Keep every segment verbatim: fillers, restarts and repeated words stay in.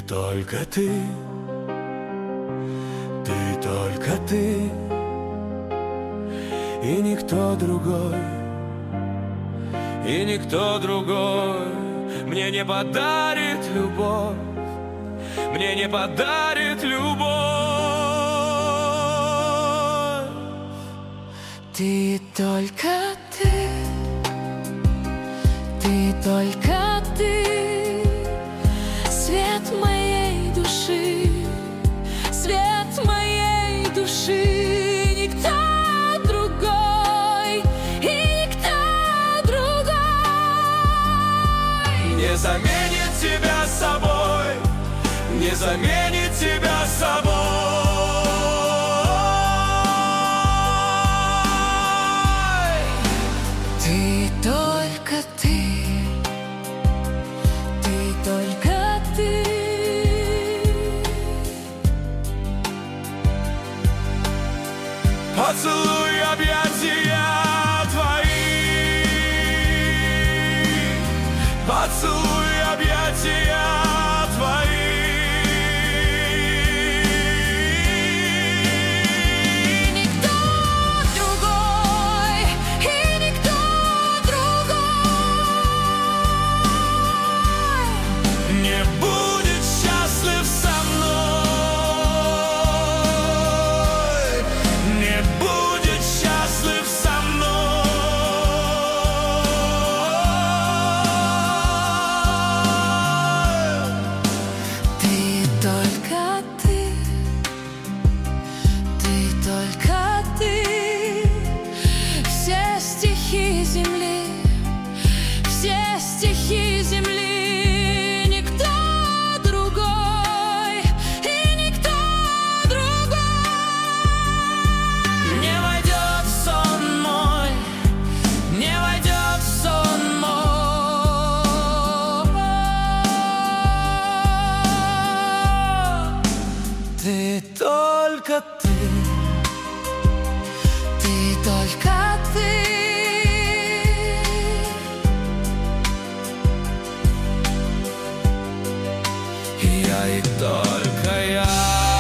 только ты, ты только ты, и никто другой, и никто другой мне не подарит любовь, мне не подарит любовь. Ты только ты, ты только ты, свет моей души, свет моей души. Никто другой, и никто другой не заменит тебя собой, не заменит тебя собой. Ты только ты, ты только ты. Поцелуй объятия твои, поцелуй объятия твои. Ты только ты, ты только ты. Я и только я.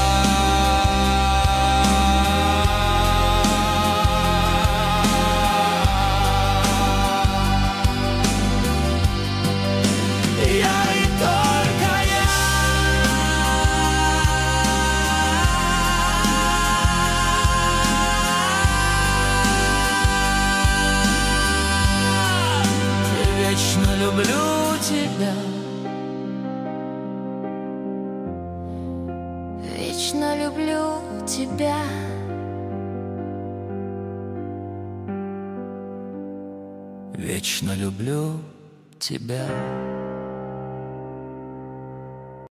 Вечно люблю тебя, вечно люблю тебя, вечно люблю тебя.